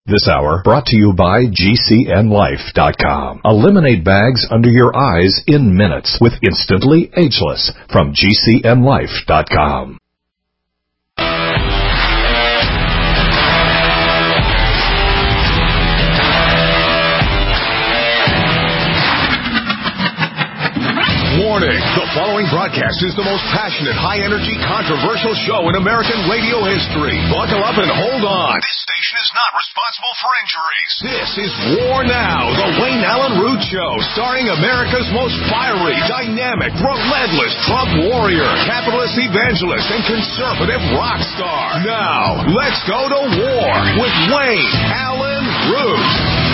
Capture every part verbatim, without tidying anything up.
This hour brought to you by G C N Life dot com. Eliminate bags under your eyes in minutes with Instantly Ageless from G C N Life dot com. Warning, the following broadcast is the most passionate, high-energy, controversial show in American radio history. Buckle up and hold on. This station is not responsible for injuries. This is War Now, the Wayne Allen Root Show, starring America's most fiery, dynamic, relentless Trump warrior, capitalist evangelist, and conservative rock star. Now, let's go to war with Wayne Allen Root.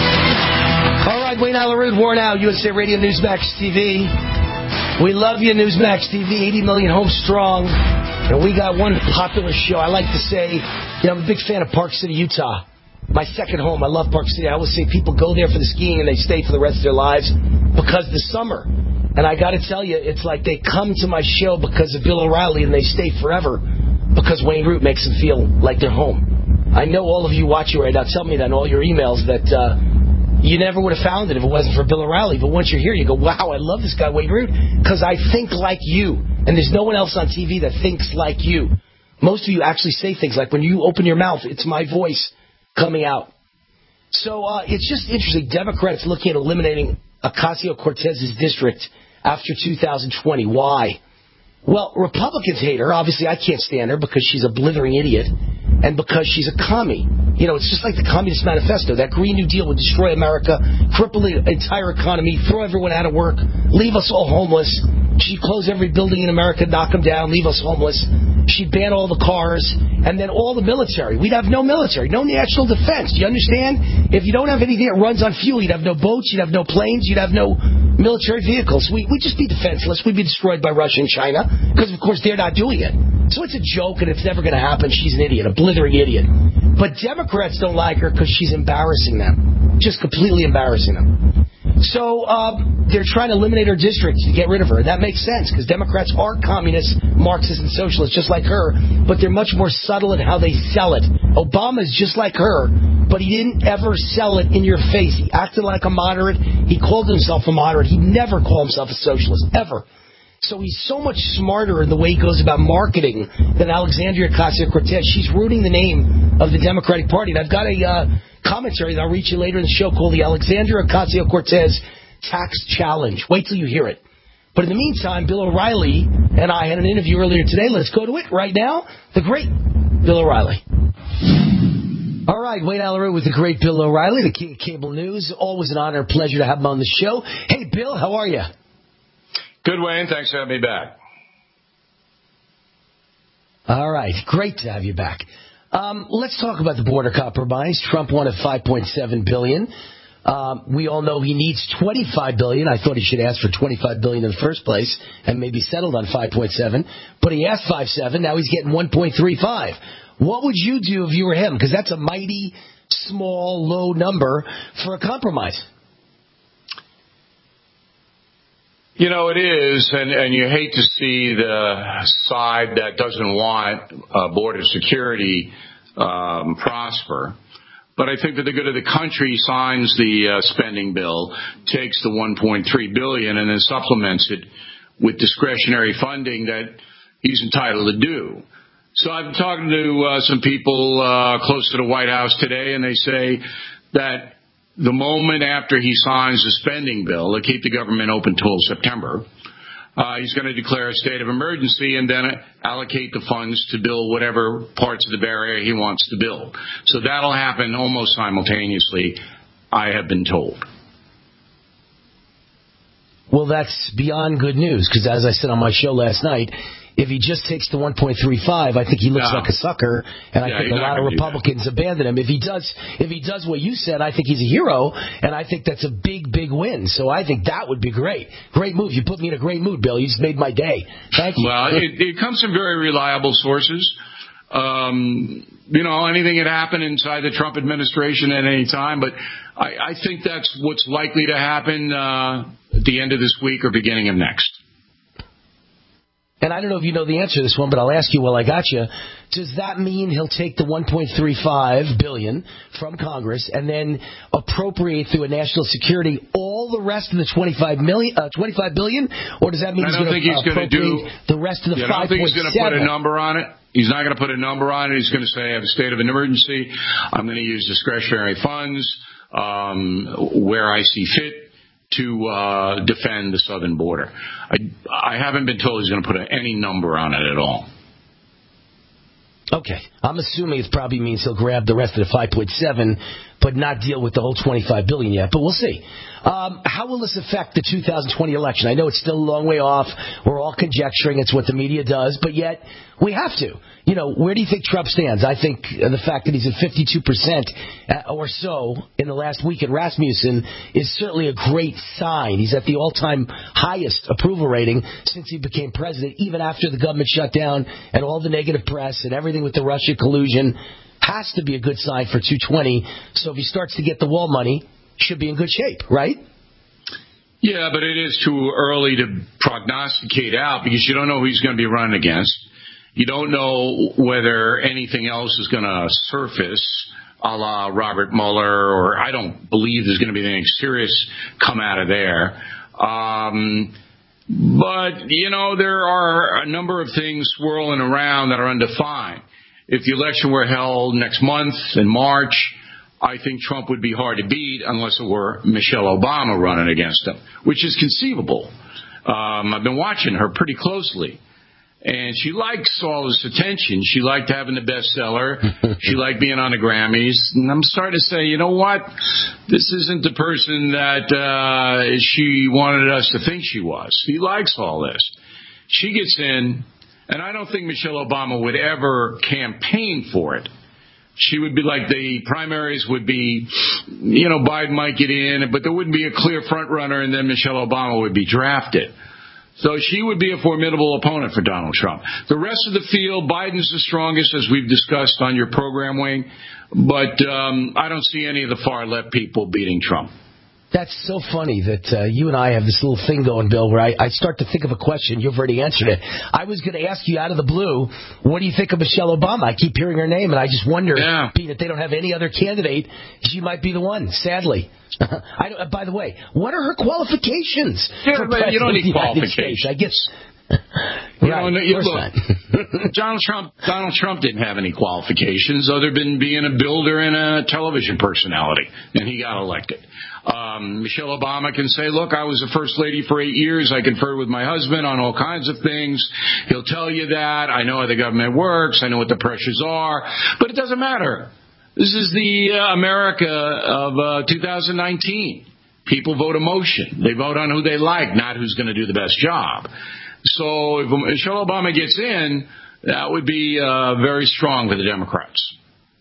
All right, Wayne Allen Root, War Now, U S A Radio Newsmax T V. We love you, Newsmax T V, eighty million homes strong. And we got one popular show. I like to say, you know, I'm a big fan of Park City, Utah. My second home. I love Park City. I always say people go there for the skiing and they stay for the rest of their lives because of the summer. And I got to tell you, it's like they come to my show because of Bill O'Reilly and they stay forever because Wayne Root makes them feel like they're home. I know all of you watching right now tell me that in all your emails that... Uh, You never would have found it if it wasn't for Bill O'Reilly. But once you're here, you go, wow, I love this guy, Wayne Root, because I think like you. And there's no one else on T V that thinks like you. Most of you actually say things like, when you open your mouth, it's my voice coming out. So uh, it's just interesting. Democrats looking at eliminating Ocasio-Cortez's district after two thousand twenty. Why? Well, Republicans hate her. Obviously, I can't stand her because she's a blithering idiot and because she's a commie. You know, it's just like the Communist Manifesto. That Green New Deal would destroy America, cripple the entire economy, throw everyone out of work, leave us all homeless. She'd close every building in America, knock them down, leave us homeless. She'd ban all the cars, and then all the military. We'd have no military, no national defense. Do you understand? If you don't have anything that runs on fuel, you'd have no boats, you'd have no planes, you'd have no military vehicles. We, we'd just be defenseless. We'd be destroyed by Russia and China, because, of course, they're not doing it. So it's a joke, and it's never going to happen. She's an idiot, a blithering idiot. But Democrats don't like her because she's embarrassing them, just completely embarrassing them. So uh, they're trying to eliminate her district to get rid of her. And that makes sense because Democrats are communists, Marxists, and socialists just like her, but they're much more subtle in how they sell it. Obama's just like her, but he didn't ever sell it in your face. He acted like a moderate. He called himself a moderate. He never called himself a socialist, ever. So he's so much smarter in the way he goes about marketing than Alexandria Ocasio-Cortez. She's ruining the name of the Democratic Party. And I've got a uh, commentary that I'll read you later in the show called the Alexandria Ocasio-Cortez Tax Challenge. Wait till you hear it. But in the meantime, Bill O'Reilly and I had an interview earlier today. Let's go to it right now. The great Bill O'Reilly. All right, Wayne Allen Root with the great Bill O'Reilly, the King of Cable News. Always an honor and pleasure to have him on the show. Hey, Bill, how are you? Good, Wayne. Thanks for having me back. All right. Great to have you back. Um, let's talk about the border compromise. Trump wanted five point seven billion dollars. Um, we all know he needs twenty-five billion dollars. I thought he should ask for twenty-five billion dollars in the first place and maybe settled on five point seven. But he asked five point seven. Now he's getting one point three five. What would you do if you were him? Because that's a mighty small, low number for a compromise. You know, it is, and, and you hate to see the side that doesn't want uh, border security um, prosper. But I think that the good of the country signs the uh, spending bill, takes the one point three billion dollars, and then supplements it with discretionary funding that he's entitled to do. So I've been talking to uh, some people uh, close to the White House today, and they say that the moment after he signs the spending bill, to keep the government open till September, uh, he's going to declare a state of emergency and then allocate the funds to build whatever parts of the barrier he wants to build. So that'll happen almost simultaneously, I have been told. Well, that's beyond good news, because as I said on my show last night, if he just takes the one point three five, I think he looks no. like a sucker, and I yeah, think a lot of Republicans abandon him. If he does, if he does what you said, I think he's a hero, and I think that's a big, big win. So I think that would be great. Great move. You put me in a great mood, Bill. You just made my day. Thank you. Well, it, it comes from very reliable sources. Um, you know, anything can happen inside the Trump administration at any time, but I, I think that's what's likely to happen uh, at the end of this week or beginning of next. and I don't know if you know the answer to this one, but I'll ask you while I got you. Does that mean he'll take the one point three five billion dollars from Congress and then appropriate through a national security all the rest of the twenty-five million, uh, twenty-five billion dollars, or does that mean I he's don't going think he's to going to do the rest of the yeah, five point seven? I don't think he's going to put a number on it. He's not going to put a number on it. He's going to say, I have a state of an emergency. I'm going to use discretionary funds um, where I see fit to uh, defend the southern border. I, I haven't been told he's going to put a, any number on it at all. Okay. I'm assuming it probably means he'll grab the rest of the five point seven, but not deal with the whole twenty-five billion dollars yet. But we'll see. Um, how will this affect the two thousand twenty election? I know it's still a long way off. We're all conjecturing. It's what the media does. But yet, we have to. You know, where do you think Trump stands? I think the fact that he's at fifty-two percent or so in the last week at Rasmussen is certainly a great sign. He's at the all-time highest approval rating since he became president, even after the government shut down and all the negative press and everything with the Russia collusion. Has to be a good sign for two twenty. So if he starts to get the wall money, should be in good shape, right? Yeah, but it is too early to prognosticate out because you don't know who he's going to be running against. You don't know whether anything else is going to surface, a la Robert Mueller, or I don't believe there's going to be anything serious come out of there. Um, but, you know, there are a number of things swirling around that are undefined. If the election were held next month in March, I think Trump would be hard to beat unless it were Michelle Obama running against him, which is conceivable. Um, I've been watching her pretty closely. And she likes all this attention. She liked having the bestseller. She liked being on the Grammys. And I'm starting to say, you know what? This isn't the person that uh, she wanted us to think she was. She likes all this. She gets in, and I don't think Michelle Obama would ever campaign for it. She would be like the primaries would be, you know, Biden might get in, but there wouldn't be a clear front runner, and then Michelle Obama would be drafted. So she would be a formidable opponent for Donald Trump. The rest of the field, Biden's the strongest, as we've discussed on your program, Wayne. But um, I don't see any of the far-left people beating Trump. That's so funny that uh, you and I have this little thing going, Bill, where I, I start to think of a question. You've already answered it. I was going to ask you out of the blue, what do you think of Michelle Obama? I keep hearing her name, and I just wonder, yeah. being that they don't have any other candidate, she might be the one, sadly. I don't, uh, by the way, what are her qualifications? Yeah, for but you don't need qualifications. I guess. You right, know, you, look, Donald Trump, Donald Trump didn't have any qualifications other than being a builder and a television personality, and he got elected. Um, Michelle Obama can say, look, I was the first lady for eight years. I conferred with my husband on all kinds of things. He'll tell you that. I know how the government works. I know what the pressures are. But it doesn't matter. This is the uh, America of uh, two thousand nineteen. People vote emotion. They vote on who they like, not who's going to do the best job. So if Michelle Obama gets in, that would be uh, very strong for the Democrats.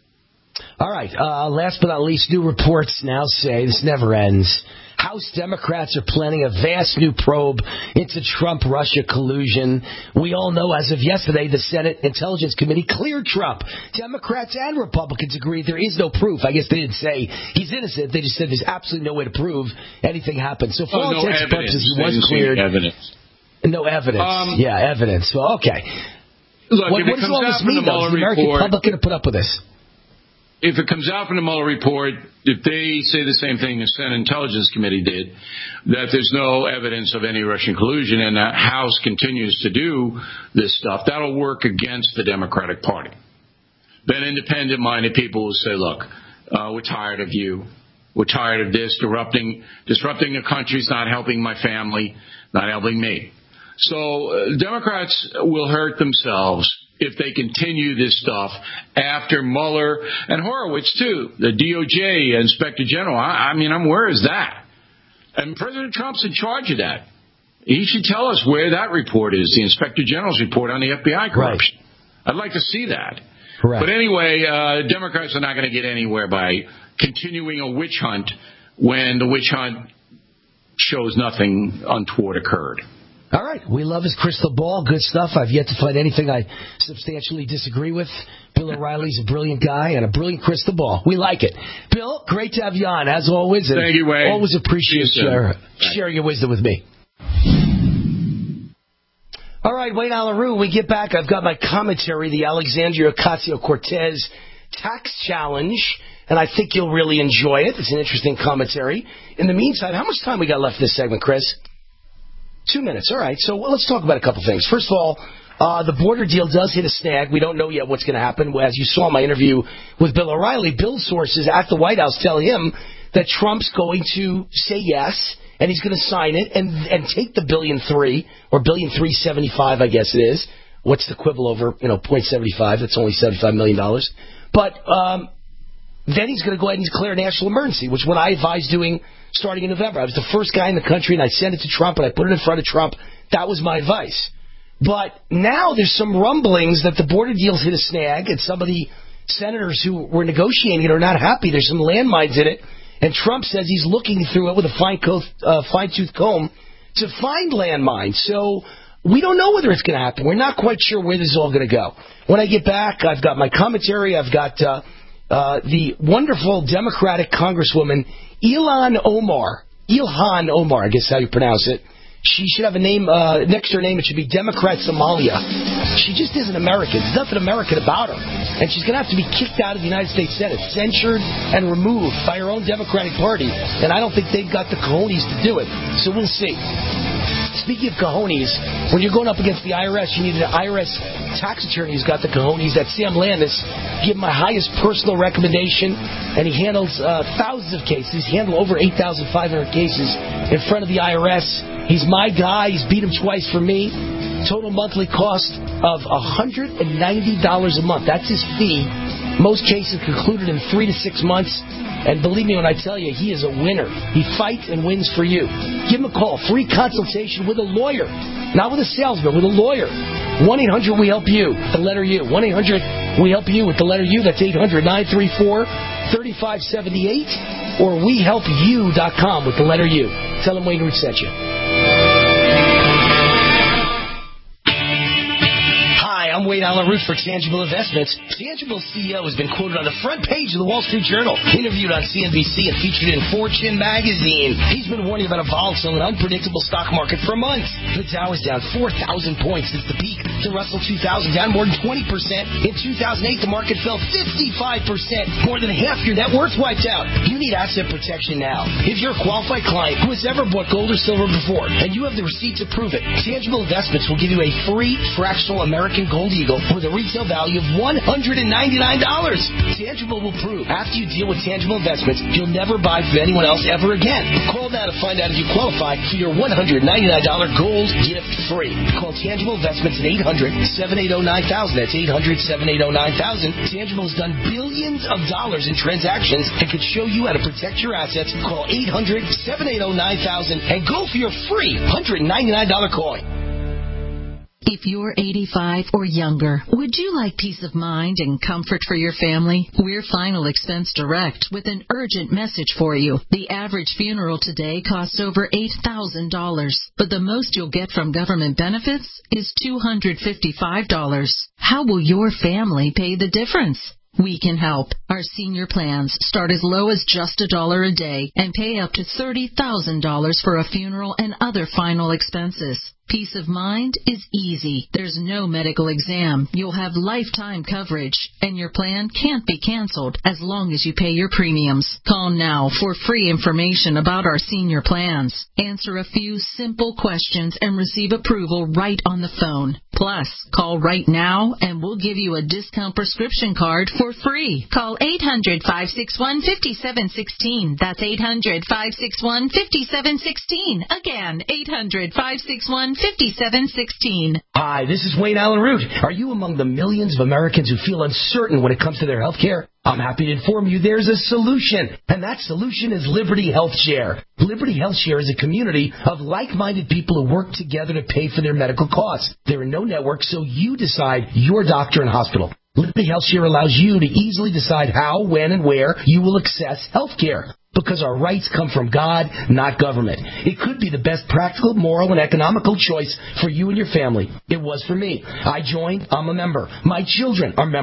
All right. Uh, last but not least, new reports now say, this never ends, House Democrats are planning a vast new probe into Trump-Russia collusion. We all know as of yesterday, the Senate Intelligence Committee cleared Trump. Democrats and Republicans agree there is no proof. I guess they didn't say he's innocent. They just said there's absolutely no way to prove anything happened. So for oh, all no intents and purposes, he was cleared. Evidence. No evidence. Um, yeah, evidence. Well, okay. Look, what, if what it does comes all out this from mean, the though? Mueller Is the American report, public going to put up with this? If it comes out from the Mueller report, if they say the same thing the Senate Intelligence Committee did, that there's no evidence of any Russian collusion and the House continues to do this stuff, that'll work against the Democratic Party. Then independent-minded people will say, look, uh, we're tired of you. We're tired of this. Disrupting, disrupting the country's not helping my family, not helping me. So uh, Democrats will hurt themselves if they continue this stuff after Mueller and Horowitz, too. The D O J Inspector General, I, I mean, I'm, where is that? And President Trump's in charge of that. He should tell us where that report is, the Inspector General's report on the F B I corruption. Right. I'd like to see that. Correct. But anyway, uh, Democrats are not going to get anywhere by continuing a witch hunt when the witch hunt shows nothing untoward occurred. All right. We love his crystal ball. Good stuff. I've yet to find anything I substantially disagree with. Bill O'Reilly's a brilliant guy and a brilliant crystal ball. We like it. Bill, great to have you on, as always. And thank you, Wayne. Always appreciate you share, sharing your wisdom with me. All right, Wayne Allyn Root, we get back. I've got my commentary, the Alexandria Ocasio-Cortez tax challenge, and I think you'll really enjoy it. It's an interesting commentary. In the meantime, how much time we got left in this segment, Chris? Two minutes. All right, so well, let's talk about a couple things. First of all, uh, the border deal does hit a snag. We don't know yet what's going to happen. As you saw in my interview with Bill O'Reilly, Bill's sources at the White House tell him that Trump's going to say yes, and he's going to sign it and and take the billion three or billion three seventy five, I guess it is. What's the quibble over you know point seventy five? That's only seventy five million dollars. But um, then he's going to go ahead and declare a national emergency, which is what I advised doing starting in November. I was the first guy in the country, and I sent it to Trump, and I put it in front of Trump. That was my advice. But now there's some rumblings that the border deal's hit a snag, and some of the senators who were negotiating it are not happy. There's some landmines in it. And Trump says he's looking through it with a fine-tooth uh, fine-tooth comb to find landmines. So we don't know whether it's going to happen. We're not quite sure where this is all going to go. When I get back, I've got my commentary. I've got uh, uh, the wonderful Democratic Congresswoman Ilhan Omar. Ilhan Omar, I guess how you pronounce it. She should have a name, uh, next to her name, it should be Democrat Somalia. She just isn't American. There's nothing American about her. And she's going to have to be kicked out of the United States Senate, censured and removed by her own Democratic Party. And I don't think they've got the cojones to do it. So we'll see. Speaking of cojones, when you're going up against the I R S, you need an I R S tax attorney who's got the cojones. That's Sam Landis. Give him my highest personal recommendation, and he handles uh, thousands of cases. He's handled over eight thousand five hundred cases in front of the I R S. He's my guy. He's beat him twice for me. Total monthly cost of one hundred ninety dollars a month. That's his fee. Most cases concluded in three to six months. And believe me when I tell you, he is a winner. He fights and wins for you. Give him a call. Free consultation with a lawyer. Not with a salesman, with a lawyer. one eight hundred we help you. The letter U. one eight hundred we help you with the letter U. That's eight hundred nine three four three five seven eight. Or we help you dot com with the letter U. Tell him Wayne Root sent you. I'm Wayne Allyn Root for Tangible Investments. Tangible's C E O has been quoted on the front page of the Wall Street Journal, interviewed on C N B C, and featured in Fortune magazine. He's been warning about a volatile and unpredictable stock market for months. The Dow is down four thousand points since the peak. The Russell two thousand down more than twenty percent. In two thousand eight, the market fell fifty-five percent. More than half your net worth wiped out. You need asset protection now. If you're a qualified client who has ever bought gold or silver before, and you have the receipts to prove it, Tangible Investments will give you a free fractional American Gold Eagle with a retail value of one hundred ninety-nine dollars. Tangible will prove after you deal with Tangible Investments, you'll never buy from anyone else ever again. Call now to find out if you qualify for your one hundred ninety-nine dollars gold gift free. Call Tangible Investments at eight hundred seven eight zero nine thousand. That's eight hundred seven eight zero nine thousand. Tangible has done billions of dollars in transactions and could show you how to protect your assets. Call eight hundred seven eight zero nine thousand and go for your free one hundred ninety-nine dollars coin. If you're eighty-five or younger, would you like peace of mind and comfort for your family? We're Final Expense Direct with an urgent message for you. The average funeral today costs over eight thousand dollars, but the most you'll get from government benefits is two hundred fifty-five dollars. How will your family pay the difference? We can help. Our senior plans start as low as just a dollar a day and pay up to thirty thousand dollars for a funeral and other final expenses. Peace of mind is easy. There's no medical exam. You'll have lifetime coverage, and your plan can't be canceled as long as you pay your premiums. Call now for free information about our senior plans. Answer a few simple questions and receive approval right on the phone. Plus, call right now and we'll give you a discount prescription card for free. Call eight hundred five six one five seven one six. That's eight hundred five six one five seven one six. Again, eight hundred five six one five seven one six. Hi, this is Wayne Allyn Root. Are you among the millions of Americans who feel uncertain when it comes to their health care? I'm happy to inform you there's a solution, and that solution is Liberty Health Share. Liberty Health Share is a community of like-minded people who work together to pay for their medical costs. There are no networks, so you decide your doctor and hospital. Liberty Health Share allows you to easily decide how, when, and where you will access health care. Because our rights come from God, not government. It could be the best practical, moral, and economical choice for you and your family. It was for me. I joined. I'm a member. My children are members.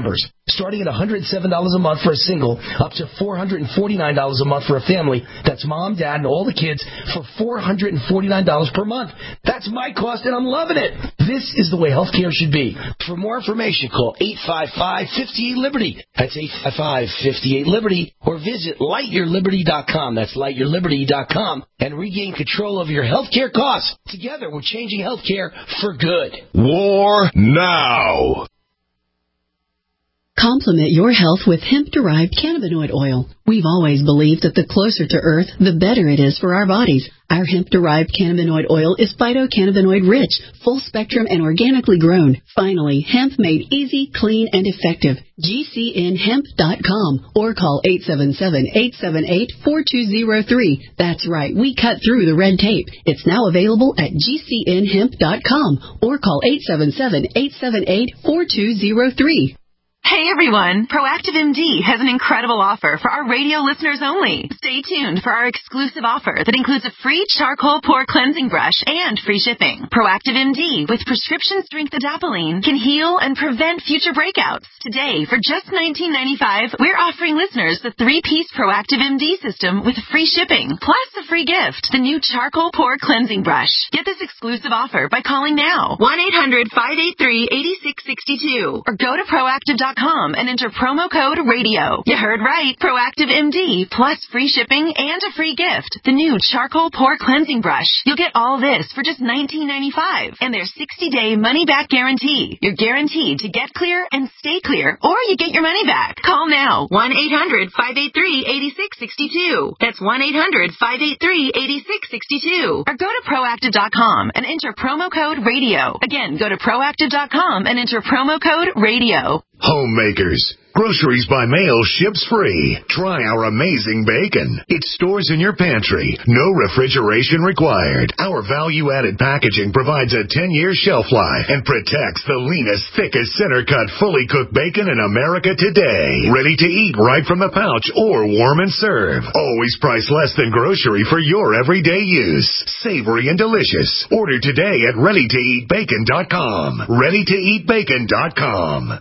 Starting at one hundred seven dollars a month for a single, up to four hundred forty-nine dollars a month for a family. That's mom, dad, and all the kids for four hundred forty-nine dollars per month. That's my cost, and I'm loving it. This is the way healthcare should be. For more information, call eight five five, five eight, Liberty. That's eight five five, five eight, Liberty. Or visit light your liberty dot com. That's light your liberty dot com. And regain control of your healthcare costs. Together, we're changing healthcare for good. War now. Complement your health with hemp-derived cannabinoid oil. We've always believed that the closer to Earth, the better it is for our bodies. Our hemp-derived cannabinoid oil is phytocannabinoid-rich, full-spectrum, and organically grown. Finally, hemp made easy, clean, and effective. G C N hemp dot com or call eight seven seven, eight seven eight, four two zero three. That's right, we cut through the red tape. It's now available at G C N hemp dot com or call eight seven seven, eight seven eight, four two zero three. Hey everyone, Proactive M D has an incredible offer for our radio listeners only. Stay tuned for our exclusive offer that includes a free charcoal pore cleansing brush and free shipping. Proactive M D with prescription strength adapalene can heal and prevent future breakouts. Today, for just nineteen ninety-five dollars, we're offering listeners the three-piece Proactive M D system with free shipping, plus a free gift, the new charcoal pore cleansing brush. Get this exclusive offer by calling now, one eight hundred, five eight three, eight six six two, or go to proactive dot com and enter promo code radio. You heard right. Proactive M D plus free shipping and a free gift. The new charcoal pore cleansing brush. You'll get all this for just nineteen ninety-five dollars and their sixty-day money-back guarantee. You're guaranteed to get clear and stay clear, or you get your money back. Call now. one eight hundred, five eight three, eight six six two. That's one eight hundred, five eight three, eight six six two. Or go to proactive dot com and enter promo code radio. Again, go to proactive dot com and enter promo code radio. Homemakers. Groceries by mail ships free. Try our amazing bacon. It stores in your pantry. No refrigeration required. Our value-added packaging provides a ten-year shelf life and protects the leanest, thickest, center-cut, fully cooked bacon in America today. Ready to eat right from the pouch or warm and serve. Always priced less than grocery for your everyday use. Savory and delicious. Order today at ready to eat bacon dot com. ready to eat bacon dot com.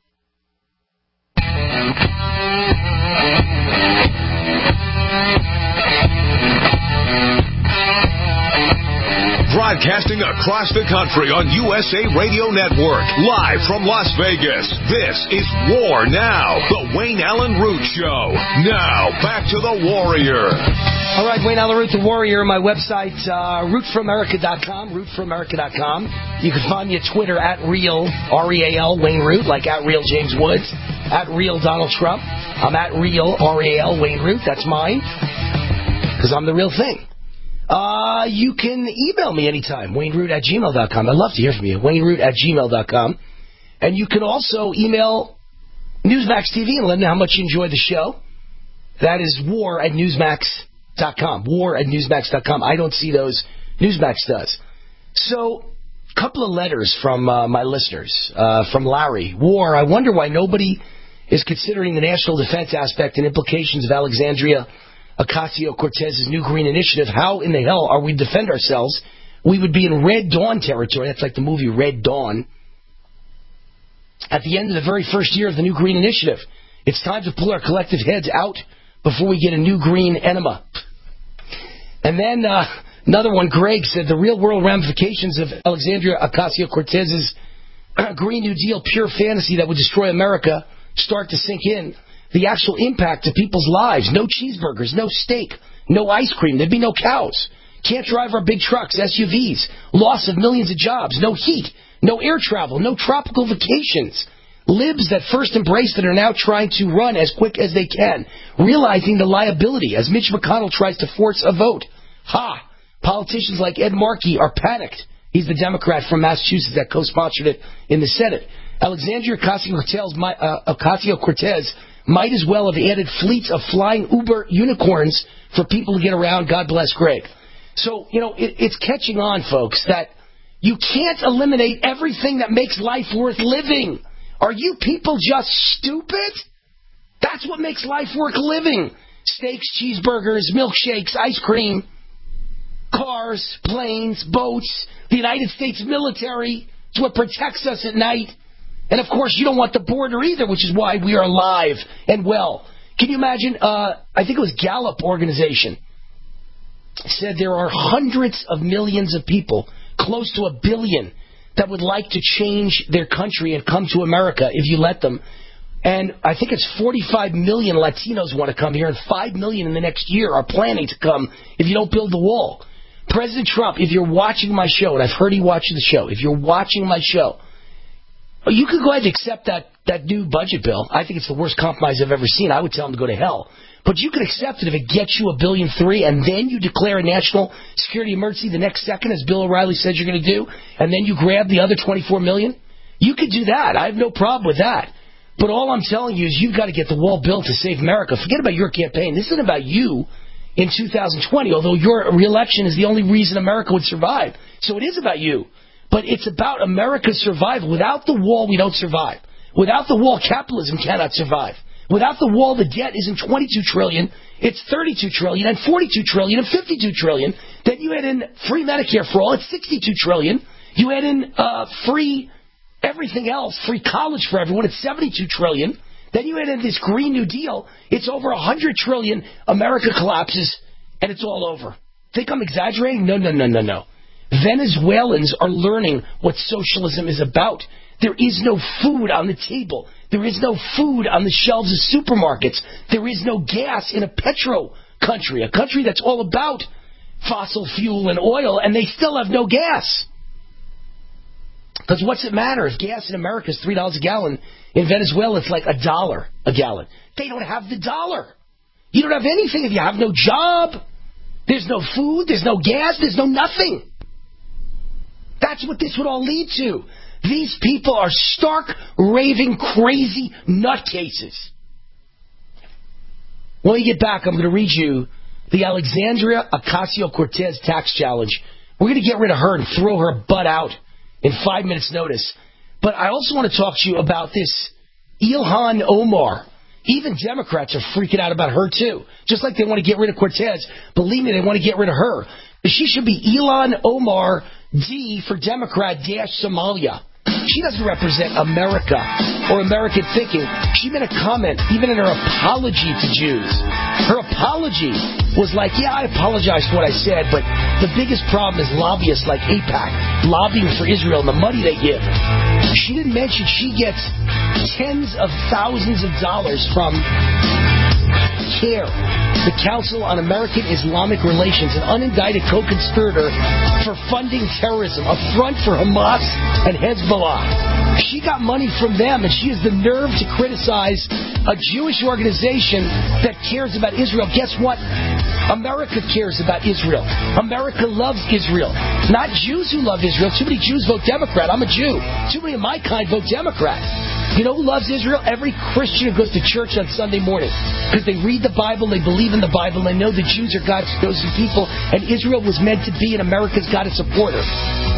Broadcasting across the country on U S A Radio Network, live from Las Vegas. This is War Now, the Wayne Allen Root Show. Now, back to the Warrior. All right, Wayne Allen Root, the Warrior. My website, uh, root for america dot com, root for america dot com. You can find me at Twitter, at Real, R E A L, Wayne Root, like at Real James Woods, at Real Donald Trump. I'm at Real, R E A L, Wayne Root. That's mine, because I'm the real thing. Uh, you can email me anytime, wayne root at gmail dot com. I'd love to hear from you, wayne root at gmail dot com. And you can also email Newsmax T V and let me know how much you enjoy the show. That is war at newsmax dot com, war at newsmax dot com. I don't see those. Newsmax does. So, a couple of letters from uh, my listeners. Uh, from Larry. War, I wonder why nobody is considering the national defense aspect and implications of Alexandria Ocasio-Cortez's New Green Initiative. How in the hell are we defend ourselves? We would be in Red Dawn territory. That's like the movie Red Dawn. At the end of the very first year of the New Green Initiative, it's time to pull our collective heads out before we get a new green enema. And then uh, another one, Greg, said the real-world ramifications of Alexandria Ocasio-Cortez's Green New Deal, pure fantasy that would destroy America, start to sink in. The actual impact to people's lives. No cheeseburgers, no steak, no ice cream. There'd be no cows. Can't drive our big trucks, S U Vs. Loss of millions of jobs. No heat. No air travel. No tropical vacations. Libs that first embraced it are now trying to run as quick as they can, realizing the liability as Mitch McConnell tries to force a vote. Ha! Politicians like Ed Markey are panicked. He's the Democrat from Massachusetts that co-sponsored it in the Senate. Alexandria Ocasio-Cortez might as well have added fleets of flying Uber unicorns for people to get around. God bless Greg. So, you know, it, it's catching on, folks, that you can't eliminate everything that makes life worth living. Are you people just stupid? That's what makes life worth living. Steaks, cheeseburgers, milkshakes, ice cream, cars, planes, boats, the United States military. It's what protects us at night. And, of course, you don't want the border either, which is why we are alive and well. Can you imagine, uh, I think it was Gallup organization, said there are hundreds of millions of people, close to a billion, that would like to change their country and come to America if you let them. And I think it's forty-five million Latinos want to come here, and five million in the next year are planning to come if you don't build the wall. President Trump, if you're watching my show, and I've heard he watches the show, if you're watching my show, you could go ahead and accept that, that new budget bill. I think it's the worst compromise I've ever seen. I would tell him to go to hell. But you could accept it if it gets you a billion three, and then you declare a national security emergency the next second, as Bill O'Reilly said you're going to do, and then you grab the other twenty-four million. You could do that. I have no problem with that. But all I'm telling you is you've got to get the wall built to save America. Forget about your campaign. This isn't about you in two thousand twenty, although your re-election is the only reason America would survive. So it is about you. But it's about America's survival. Without the wall, we don't survive. Without the wall, capitalism cannot survive. Without the wall, the debt isn't twenty-two trillion dollars, it's thirty-two trillion dollars, and forty-two trillion dollars, and fifty-two trillion dollars. Then you add in free Medicare for all, it's sixty-two trillion dollars. You add in uh, free everything else, free college for everyone, it's seventy-two trillion dollars. Then you add in this Green New Deal, it's over one hundred trillion dollars. America collapses, and it's all over. Think I'm exaggerating? No, no, no, no, no. Venezuelans are learning what socialism is about. There is no food on the table. There is no food on the shelves of supermarkets. There is no gas in a petro country, a country that's all about fossil fuel and oil, and they still have no gas. Because what's it matter if gas in America is three dollars a gallon? In Venezuela, it's like a dollar a gallon. They don't have the dollar. You don't have anything if you have no job. There's no food. There's no gas. There's no nothing. That's what this would all lead to. These people are stark, raving, crazy nutcases. When we get back, I'm going to read you the Alexandria Ocasio-Cortez tax challenge. We're going to get rid of her and throw her butt out in five minutes' notice. But I also want to talk to you about this Ilhan Omar. Even Democrats are freaking out about her, too. Just like they want to get rid of Cortez. Believe me, they want to get rid of her. She should be Ilhan Omar D for Democrat dash Somalia. She doesn't represent America or American thinking. She made a comment, even in her apology to Jews. Her apology was like, yeah, I apologize for what I said, but the biggest problem is lobbyists like AIPAC lobbying for Israel and the money they give. She didn't mention she gets tens of thousands of dollars from CARE, the Council on American Islamic Relations, an unindicted co-conspirator for funding terrorism, a front for Hamas and Hezbollah. She got money from them, and she has the nerve to criticize a Jewish organization that cares about Israel. Guess what? America cares about Israel. America loves Israel. Not Jews who love Israel. Too many Jews vote Democrat. I'm a Jew. Too many of my kind vote Democrat. You know who loves Israel? Every Christian who goes to church on Sunday morning. Because they read the Bible, they believe in the Bible, they know the Jews are God's chosen people, and Israel was meant to be, and America's got to support her.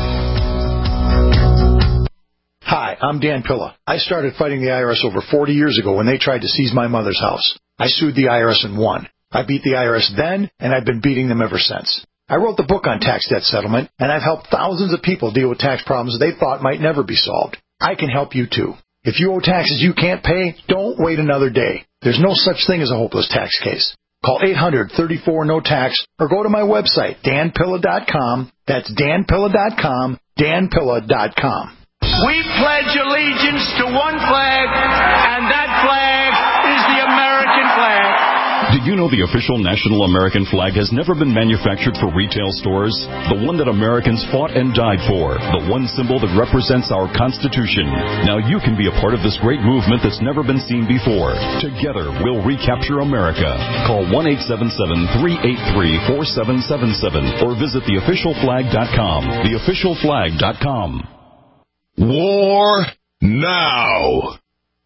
Hi, I'm Dan Pilla. I started fighting the I R S over forty years ago when they tried to seize my mother's house. I sued the I R S and won. I beat the I R S then, and I've been beating them ever since. I wrote the book on tax debt settlement, and I've helped thousands of people deal with tax problems they thought might never be solved. I can help you too. If you owe taxes you can't pay, don't wait another day. There's no such thing as a hopeless tax case. Call eight hundred, thirty-four, no tax or go to my website, dan pilla dot com. That's dan pilla dot com, dan pilla dot com. We pledge allegiance to one flag, and that flag is the American flag. Did you know the official national American flag has never been manufactured for retail stores? The one that Americans fought and died for. The one symbol that represents our Constitution. Now you can be a part of this great movement that's never been seen before. Together, we'll recapture America. Call one eight seven seven, three eight three, four seven seven seven or visit the official flag dot com. the official flag dot com. War now.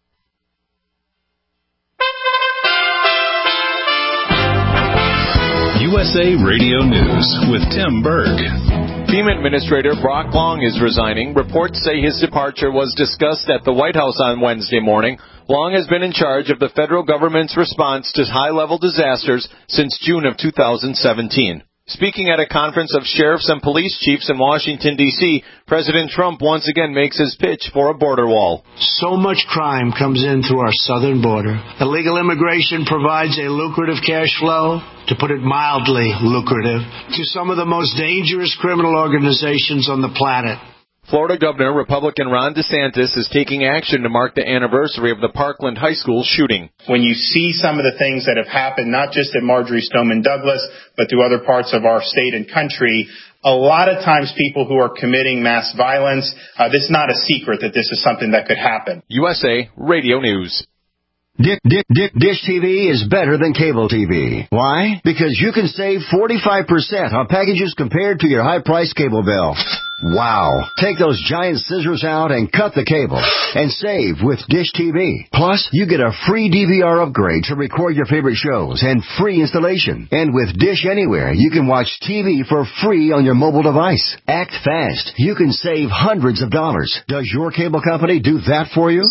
U S A Radio News with Tim Berg. FEMA Administrator Brock Long is resigning. Reports say his departure was discussed at the White House on Wednesday morning. Long has been in charge of the federal government's response to high-level disasters since June of two thousand seventeen. Speaking at a conference of sheriffs and police chiefs in Washington, D C, President Trump once again makes his pitch for a border wall. So much crime comes in through our southern border. Illegal immigration provides a lucrative cash flow, to put it mildly lucrative, to some of the most dangerous criminal organizations on the planet. Florida Governor Republican Ron DeSantis is taking action to mark the anniversary of the Parkland High School shooting. When you see some of the things that have happened, not just at Marjorie Stoneman Douglas, but through other parts of our state and country, a lot of times people who are committing mass violence, uh, this is not a secret that this is something that could happen. U S A Radio News. Dick, Dick, Dick, Dish T V is better than cable T V. Why? Because you can save forty-five percent on packages compared to your high-priced cable bill. Wow. Take those giant scissors out and cut the cable and save with Dish T V. Plus, you get a free D V R upgrade to record your favorite shows and free installation. And with Dish Anywhere, you can watch T V for free on your mobile device. Act fast. You can save hundreds of dollars. Does your cable company do that for you?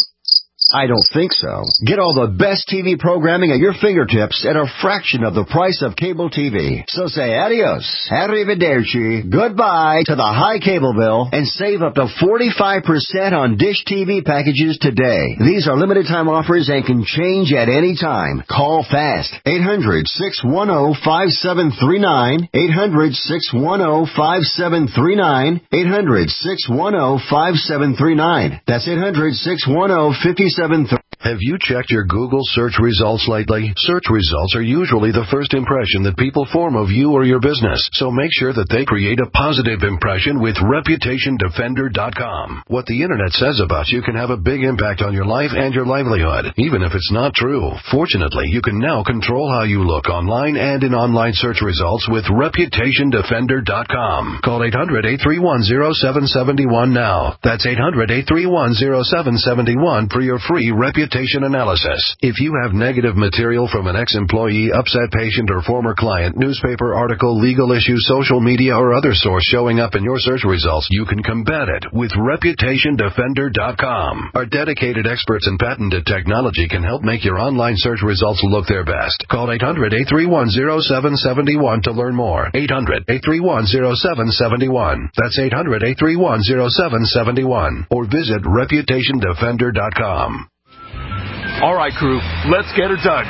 I don't think so. Get all the best T V programming at your fingertips at a fraction of the price of cable T V. So say adios, arrivederci, goodbye to the high cable bill and save up to forty-five percent on Dish T V packages today. These are limited time offers and can change at any time. Call fast. eight hundred, six one zero, five seven three nine. eight hundred, six one zero, five seven three nine. eight hundred, six one zero, five seven three nine. That's eight hundred, six one zero, five seven three nine. Have you checked your Google search results lately? Search results are usually the first impression that people form of you or your business, so make sure that they create a positive impression with reputation defender dot com. What the internet says about you can have a big impact on your life and your livelihood, even if it's not true. Fortunately, you can now control how you look online and in online search results with reputation defender dot com. Call eight hundred, eight three one, zero seven seven one now. That's eight hundred, eight three one, zero seven seven one for your free reputation analysis. If you have negative material from an ex-employee, upset patient, or former client, newspaper article, legal issue, social media, or other source showing up in your search results, you can combat it with reputation defender dot com. Our dedicated experts in patented technology can help make your online search results look their best. Call eight hundred, eight three one, zero seven seven one to learn more. eight hundred, eight three one, zero seven seven one. That's eight hundred, eight three one, zero seven seven one. Or visit reputation defender dot com. All right, crew, let's get her dug.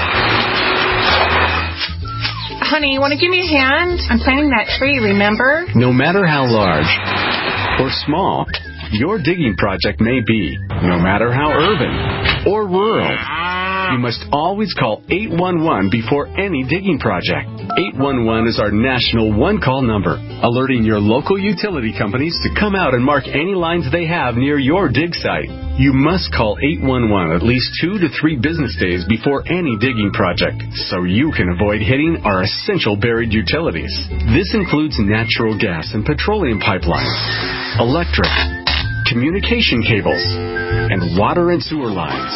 Honey, you want to give me a hand? I'm planting that tree, remember? No matter how large or small your digging project may be, no matter how urban or rural, you must always call eight one one before any digging project. eight one one is our national one-call number, alerting your local utility companies to come out and mark any lines they have near your dig site. You must call eight one one at least two to three business days before any digging project, so you can avoid hitting our essential buried utilities. This includes natural gas and petroleum pipelines, electric, communication cables, and water and sewer lines.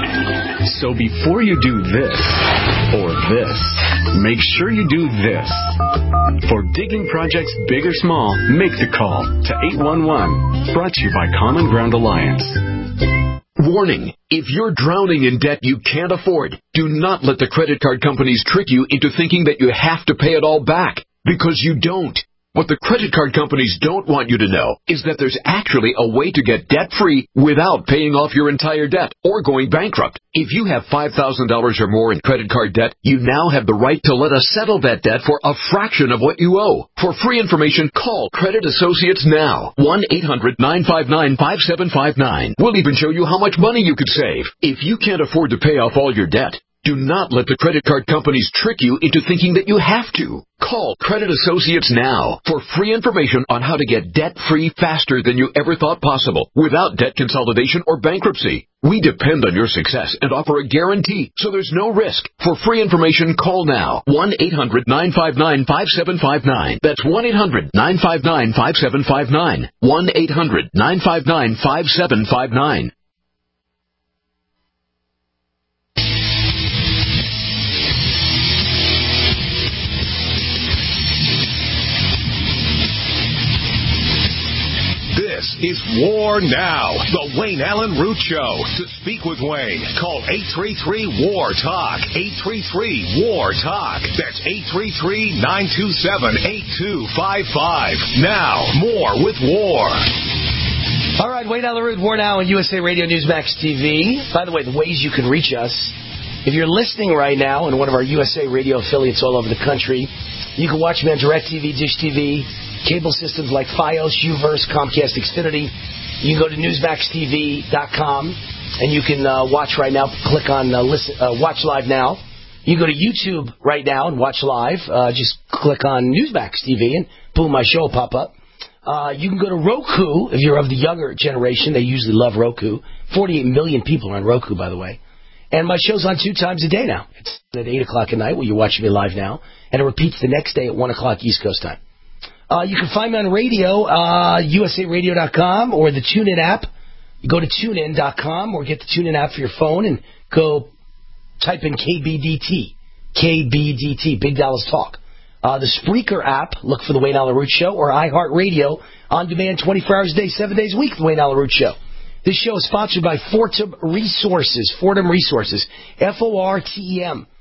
So before you do this or this, make sure you do this. For digging projects big or small, make the call to eight one one. Brought to you by Common Ground Alliance. Warning, if you're drowning in debt you can't afford, do not let the credit card companies trick you into thinking that you have to pay it all back, because you don't. What the credit card companies don't want you to know is that there's actually a way to get debt-free without paying off your entire debt or going bankrupt. If you have five thousand dollars or more in credit card debt, you now have the right to let us settle that debt for a fraction of what you owe. For free information, call Credit Associates now. one eight hundred, nine five nine, five seven five nine. We'll even show you how much money you could save. If you can't afford to pay off all your debt, do not let the credit card companies trick you into thinking that you have to. Call Credit Associates now for free information on how to get debt-free faster than you ever thought possible without debt consolidation or bankruptcy. We depend on your success and offer a guarantee, so there's no risk. For free information, call now. one eight hundred, nine five nine, five seven five nine. That's one eight hundred, nine five nine, five seven five nine. one eight hundred, nine five nine, five seven five nine. This is War Now, the Wayne Allen Root Show. To speak with Wayne, call eight three three, W A R, TALK, eight three three, W A R, TALK. That's eight three three, nine two seven, eight two five five. Now, more with War. All right, Wayne Allen Root, War Now on U S A Radio Newsmax T V. By the way, the ways you can reach us, if you're listening right now in one of our U S A Radio affiliates all over the country, you can watch me on DirecTV, Dish T V, cable systems like Fios, Uverse, Comcast, Xfinity. You can go to Newsmax T V dot com, and you can uh, watch right now. Click on uh, listen, uh, Watch Live Now. You can go to YouTube right now and watch live. Uh, just click on Newsmax T V, and boom, my show will pop up. Uh, you can go to Roku if you're of the younger generation. They usually love Roku. forty-eight million people are on Roku, by the way. And my show's on two times a day now. It's at eight o'clock at night where you're watching me live now, and it repeats the next day at one o'clock East Coast time. Uh, you can find me on radio, uh, U S A radio dot com, or the TuneIn app. You go to tune in dot com or get the TuneIn app for your phone and go type in K B D T. K B D T, Big Dallas Talk. Uh, the Spreaker app, look for the Wayne Allen Root Show, or iHeartRadio, on demand twenty-four hours a day, seven days a week, the Wayne Allen Root Show. This show is sponsored by Fortem Resources. Fortem Resources. F O R T E M.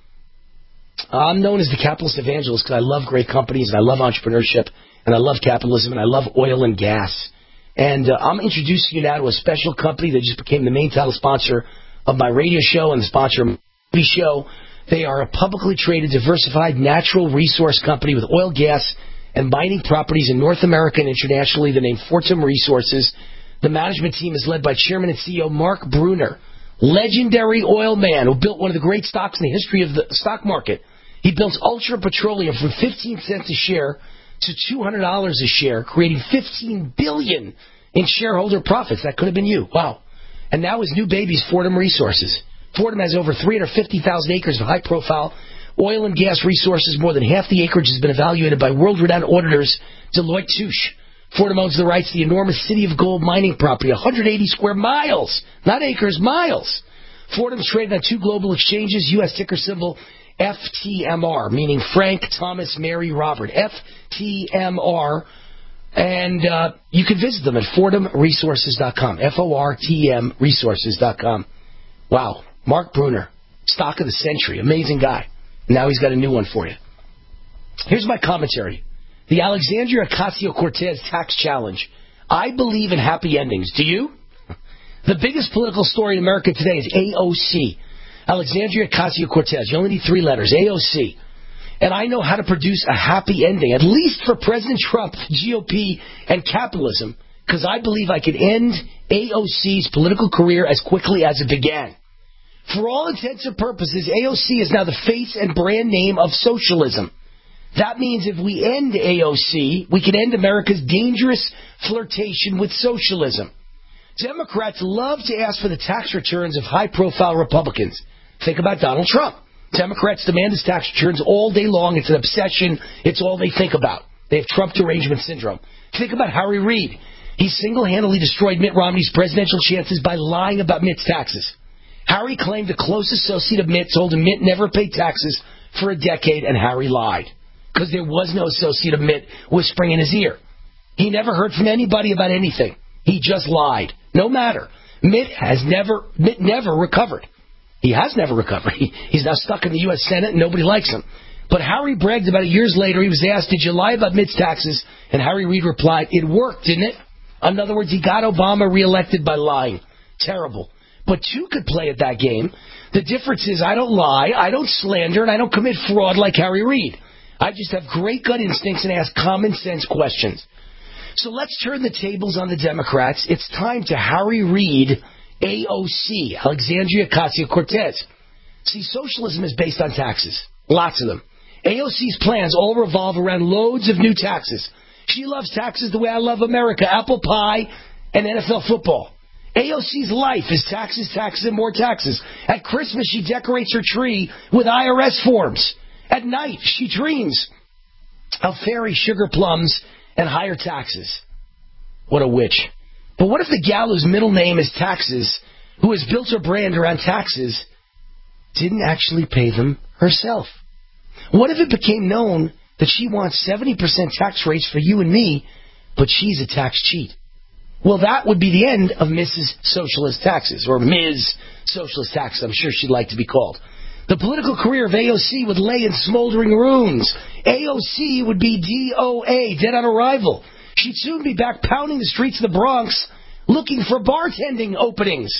I'm known as the capitalist evangelist because I love great companies, and I love entrepreneurship, and I love capitalism, and I love oil and gas. And uh, I'm introducing you now to a special company that just became the main title sponsor of my radio show and the sponsor of my T V show. They are a publicly traded, diversified natural resource company with oil, gas, and mining properties in North America and internationally. They're named Fortem Resources. The management team is led by Chairman and C E O Mark Bruner, legendary oil man who built one of the great stocks in the history of the stock market. He built Ultra Petroleum from fifteen cents a share to two hundred dollars a share, creating fifteen billion dollars in shareholder profits. That could have been you. Wow. And now his new baby is Fortem Resources. Fortem has over three hundred fifty thousand acres of high-profile oil and gas resources. More than half the acreage has been evaluated by world-renowned auditors Deloitte Touche. Fortem owns the rights to the enormous City of Gold mining property, one hundred eighty square miles, not acres, miles. Fortem is traded on two global exchanges, U S ticker symbol F T M R, meaning Frank, Thomas, Mary, Robert, F T M R. And uh, you can visit them at fortem resources dot com, F O R T M resources dot com. Wow, Mark Bruner, stock of the century, amazing guy. Now he's got a new one for you. Here's my commentary. The Alexandria Ocasio-Cortez tax challenge. I believe in happy endings. Do you? The biggest political story in America today is A O C. Alexandria Ocasio-Cortez. You only need three letters, A O C. And I know how to produce a happy ending, at least for President Trump, G O P, and capitalism, because I believe I could end A O C's political career as quickly as it began. For all intents and purposes, A O C is now the face and brand name of socialism. That means if we end A O C, we can end America's dangerous flirtation with socialism. Democrats love to ask for the tax returns of high-profile Republicans. Think about Donald Trump. Democrats demand his tax returns all day long. It's an obsession. It's all they think about. They have Trump derangement syndrome. Think about Harry Reid. He single-handedly destroyed Mitt Romney's presidential chances by lying about Mitt's taxes. Harry claimed a close associate of Mitt told him Mitt never paid taxes for a decade, and Harry lied. Because there was no associate of Mitt whispering in his ear. He never heard from anybody about anything. He just lied. No matter. Mitt has never, Mitt never recovered. He has never recovered. He, he's now stuck in the U S Senate and nobody likes him. But Harry bragged about it years later. He was asked, did you lie about Mitt's taxes? And Harry Reid replied, it worked, didn't it? In other words, he got Obama reelected by lying. Terrible. But two could play at that game. The difference is I don't lie, I don't slander, and I don't commit fraud like Harry Reid. I just have great gut instincts and ask common sense questions. So let's turn the tables on the Democrats. It's time to Harry Reid, A O C, Alexandria Ocasio-Cortez. See, socialism is based on taxes. Lots of them. A O C's plans all revolve around loads of new taxes. She loves taxes the way I love America, apple pie and N F L football. A O C's life is taxes, taxes, and more taxes. At Christmas, she decorates her tree with I R S forms. At night, she dreams of fairy sugar plums and higher taxes. What a witch. But what if the gal whose middle name is Taxes, who has built her brand around taxes, didn't actually pay them herself? What if it became known that she wants seventy percent tax rates for you and me, but she's a tax cheat? Well, that would be the end of Missus Socialist Taxes, or Miz Socialist Taxes, I'm sure she'd like to be called. The political career of A O C would lay in smoldering ruins. A O C would be D O A, dead on arrival. She'd soon be back pounding the streets of the Bronx, looking for bartending openings.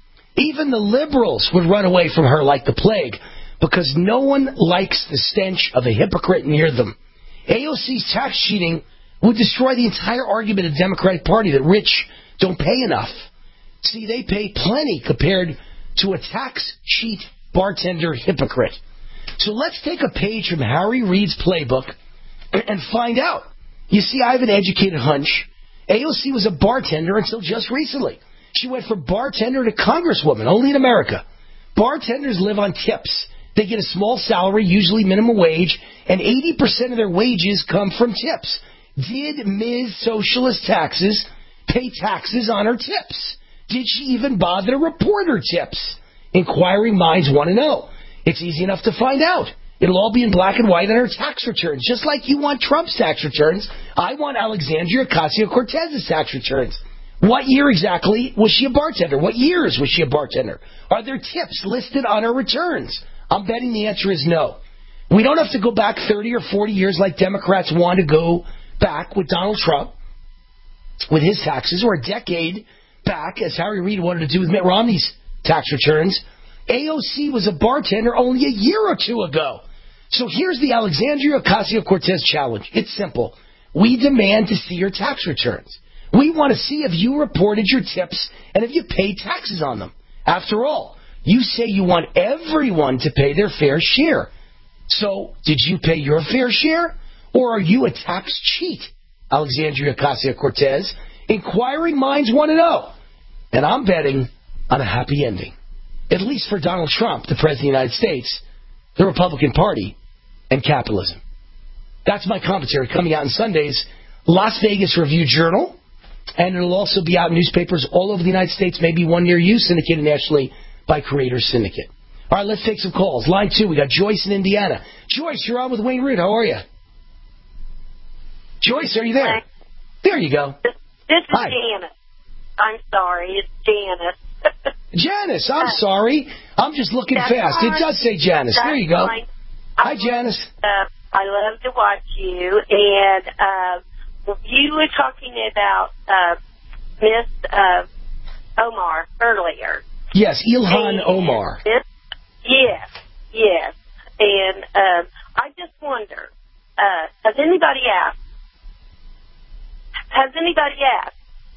Even the liberals would run away from her like the plague, because no one likes the stench of a hypocrite near them. A O C's tax cheating would destroy the entire argument of the Democratic Party that rich don't pay enough. See, they pay plenty compared to a tax cheat bartender hypocrite. So let's take a page from Harry Reid's playbook and find out. You see, I have an educated hunch. A O C was a bartender until just recently. She went from bartender to congresswoman, only in America. Bartenders live on tips. They get a small salary, usually minimum wage, and eighty percent of their wages come from tips. Did Miz Socialist Taxes pay taxes on her tips? Did she even bother to report her tips? Inquiring minds want to know. It's easy enough to find out. It'll all be in black and white on her tax returns. Just like you want Trump's tax returns, I want Alexandria Ocasio-Cortez's tax returns. What year exactly was she a bartender? What years was she a bartender? Are there tips listed on her returns? I'm betting the answer is no. We don't have to go back thirty or forty years like Democrats want to go back with Donald Trump, with his taxes, or a decade back, as Harry Reid wanted to do with Mitt Romney's tax returns. A O C was a bartender only a year or two ago. So here's the Alexandria Ocasio-Cortez challenge. It's simple. We demand to see your tax returns. We want to see if you reported your tips and if you paid taxes on them. After all, you say you want everyone to pay their fair share. So, did you pay your fair share? Or are you a tax cheat, Alexandria Ocasio-Cortez? Inquiring minds want to know. And I'm betting on a happy ending. At least for Donald Trump, the President of the United States, the Republican Party, and capitalism. That's my commentary coming out in Sunday's Las Vegas Review-Journal. And it'll also be out in newspapers all over the United States, maybe one near you, syndicated nationally by Creator Syndicate. All right, let's take some calls. Line two, we got Joyce in Indiana. Joyce, you're on with Wayne Root. How are you? Joyce, are you there? There you go. This, this is Hi. Janice. I'm sorry, it's Janice. Janice, I'm sorry. I'm just looking That's fast. fine. It does say Janice. That's there you go. fine. Hi, Janice. Uh, I love to watch you, and uh, you were talking about uh, Miss uh, Omar earlier. Yes, Ilhan And Omar. This, yes, yes. And um, I just wonder, uh, has anybody asked? Has anybody asked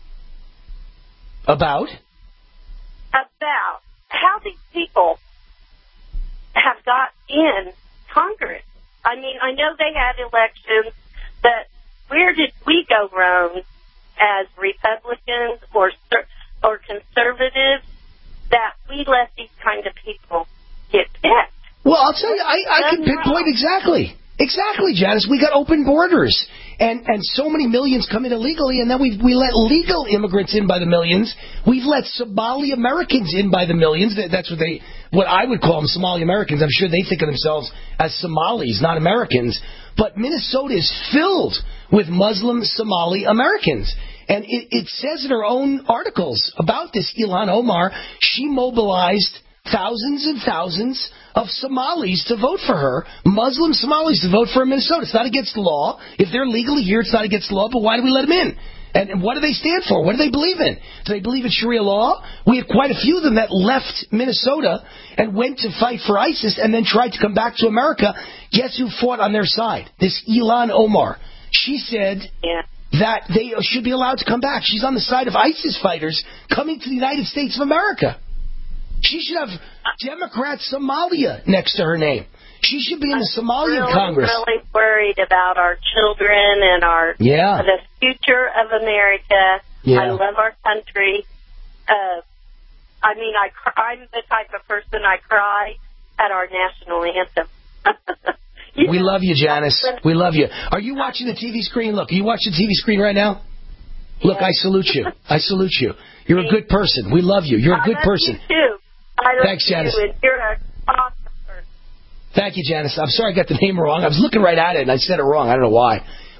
About? about how these people have got in Congress? I mean, I know they had elections, but where did we go wrong as Republicans or or conservatives that we let these kind of people get picked? Well, I'll tell you, I, I can pinpoint exactly. Exactly, Janice. We got open borders, and and so many millions come in illegally, and then we we let legal immigrants in by the millions. We've let Somali Americans in by the millions. That's what they, what I would call them, Somali Americans. I'm sure they think of themselves as Somalis, not Americans. But Minnesota is filled with Muslim Somali Americans. And it, it says in her own articles about this Ilhan Omar, she mobilized thousands and thousands of Somalis to vote for her, Muslim Somalis to vote for her in Minnesota. It's not against the law. If they're legally here, it's not against the law, but why do we let them in? And, and what do they stand for? What do they believe in? Do they believe in Sharia law? We have quite a few of them that left Minnesota and went to fight for ISIS and then tried to come back to America. Guess who fought on their side? This Ilhan Omar. She said yeah. that they should be allowed to come back. She's on the side of ISIS fighters coming to the United States of America. She should have Democrat Somalia next to her name. She should be in the Somalian really, Congress. I'm really worried about our children and our Yeah. the future of America. Yeah. I love our country. Uh, I mean, I cr- I'm the type of person I cry at our national anthem. We love you, Janice. We love you. Are you watching the T V screen? Look, are you watching the T V screen right now? Look, I salute you. I salute you. You're a good person. We love you. You're a good I love person. You too. I love Thanks, you, Janice. and you're an awesome person. Thank you, Janice. I'm sorry I got the name wrong. I was looking right at it, and I said it wrong. I don't know why.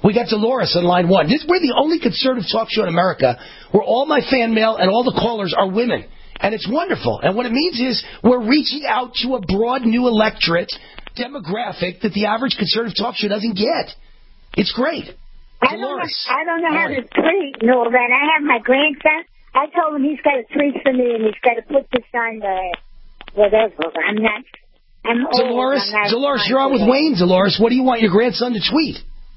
We got Dolores on line one. This, we're the only conservative talk show in America where all my fan mail and all the callers are women. And it's wonderful. And what it means is we're reaching out to a broad new electorate demographic that the average conservative talk show doesn't get. It's great. I don't, know, I don't know how to tweet and all that. I have my grandson. I told him he's got to tweet for me and he's got to put this on the whatever. I'm not. I'm Dolores, old. I'm not Dolores, you're on with Wayne. Dolores, what do you want your grandson to tweet?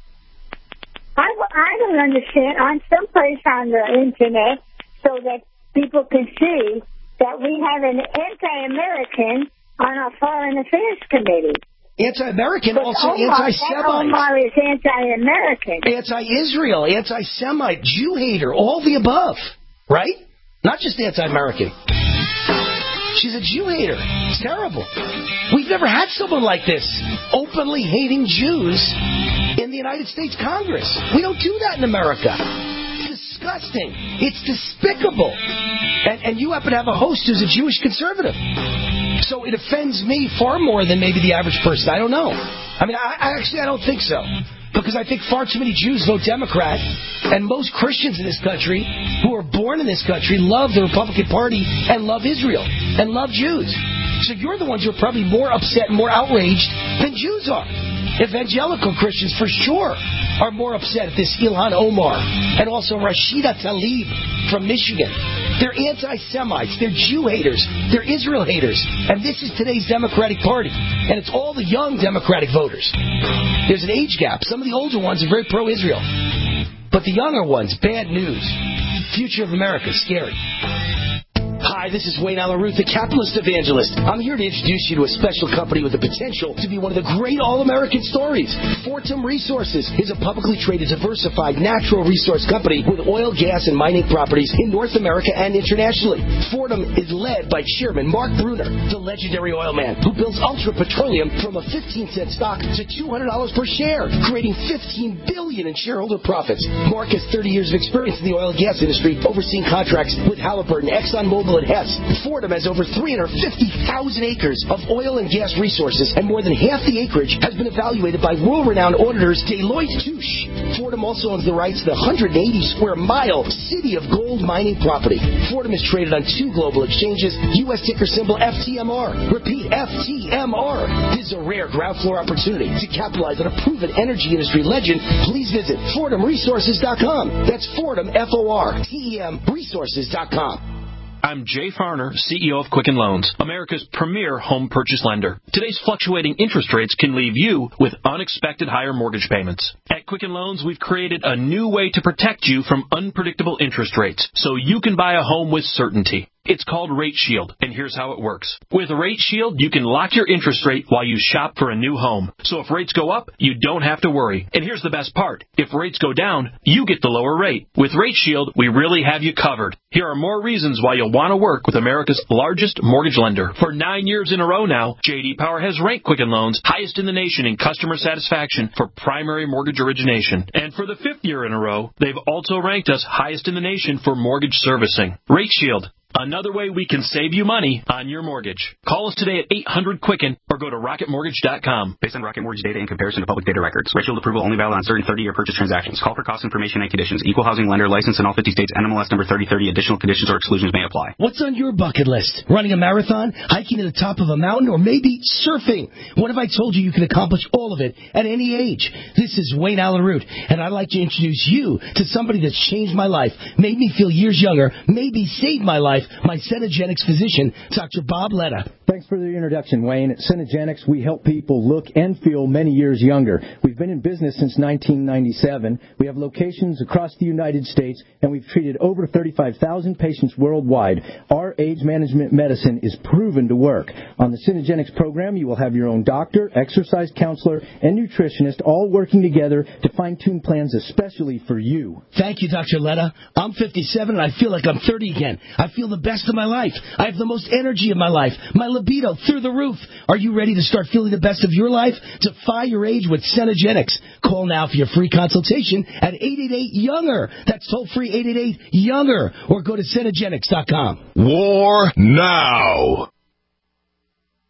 I, I don't understand. On someplace on the internet so that people can see that we have an anti-American on our Foreign Affairs Committee. Anti-American, but also Omar, anti-Semite. Omar is anti-American. Anti-Israel, anti-Semite, Jew-hater, all the above, right? Not just anti-American. She's a Jew-hater. It's terrible. We've never had someone like this, openly hating Jews in the United States Congress. We don't do that in America. Disgusting. It's despicable. And, and you happen to have a host who's a Jewish conservative. So it offends me far more than maybe the average person. I don't know. I mean, I, I actually, I don't think so. Because I think far too many Jews vote Democrat. And most Christians in this country who are born in this country love the Republican Party and love Israel and love Jews. So you're the ones who are probably more upset and more outraged than Jews are. Evangelical Christians, for sure, are more upset at this Ilhan Omar and also Rashida Tlaib from Michigan. They're anti-Semites. They're Jew haters. They're Israel haters. And this is today's Democratic Party. And it's all the young Democratic voters. There's an age gap. Some of the older ones are very pro-Israel. But the younger ones, bad news. Future of America, scary. Hi, this is Wayne Allyn Root, the capitalist evangelist. I'm here to introduce you to a special company with the potential to be one of the great all-American stories. Fortum Resources is a publicly traded, diversified, natural resource company with oil, gas, and mining properties in North America and internationally. Fortum is led by Chairman Mark Bruner, the legendary oil man who builds Ultra Petroleum from a fifteen cent stock to two hundred dollars per share, creating fifteen billion dollars in shareholder profits. Mark has thirty years of experience in the oil and gas industry, overseeing contracts with Halliburton, ExxonMobil, and Hess. Fortum has over three hundred fifty thousand acres of oil and gas resources, and more than half the acreage has been evaluated by world-renowned auditors Deloitte Touche. Fortum also owns the rights to the one hundred eighty square mile City of Gold mining property. Fortum is traded on two global exchanges, U S ticker symbol F T M R. Repeat, F T M R. This is a rare ground floor opportunity to capitalize on a proven energy industry legend. Please visit Fortum Resources dot com. That's Fortum, F O R T E M, Resources dot com. I'm Jay Farner, C E O of Quicken Loans, America's premier home purchase lender. Today's fluctuating interest rates can leave you with unexpected higher mortgage payments. At Quicken Loans, we've created a new way to protect you from unpredictable interest rates so you can buy a home with certainty. It's called Rate Shield, and here's how it works. With Rate Shield, you can lock your interest rate while you shop for a new home. So if rates go up, you don't have to worry. And here's the best part. If rates go down, you get the lower rate. With Rate Shield, we really have you covered. Here are more reasons why you'll want to work with America's largest mortgage lender. For nine years in a row now, J D Power has ranked Quicken Loans highest in the nation in customer satisfaction for primary mortgage origination. And for the fifth year in a row, they've also ranked us highest in the nation for mortgage servicing. Rate Shield. Another way we can save you money on your mortgage. Call us today at eight hundred Quicken or go to rocket mortgage dot com. Based on Rocket Mortgage data in comparison to public data records. Rate Shield approval only valid on certain thirty-year purchase transactions. Call for cost information and conditions. Equal housing lender licensed in all fifty states. N M L S number thirty thirty. Additional conditions or exclusions may apply. What's on your bucket list? Running a marathon? Hiking to the top of a mountain? Or maybe surfing? What if I told you you can accomplish all of it at any age? This is Wayne Allyn Root, and I'd like to introduce you to somebody that's changed my life, made me feel years younger, maybe saved my life, my Senegenics physician, Doctor Bob Letta. Thanks for the introduction, Wayne. At Senegenics, we help people look and feel many years younger. We've been in business since nineteen ninety-seven. We have locations across the United States, and we've treated over thirty-five thousand patients worldwide. Our age management medicine is proven to work. On the Senegenics program, you will have your own doctor, exercise counselor, and nutritionist all working together to fine-tune plans especially for you. Thank you, Doctor Letta. I'm fifty-seven, and I feel like I'm thirty again. I feel the best of my life. I have the most energy of my life. My libido through the roof. Are you ready to start feeling the best of your life? Defy your age with Senegenics. Call now for your free consultation at eight eight eight, younger. That's toll free eight eight eight, younger. Or go to Senegenics dot com. War now.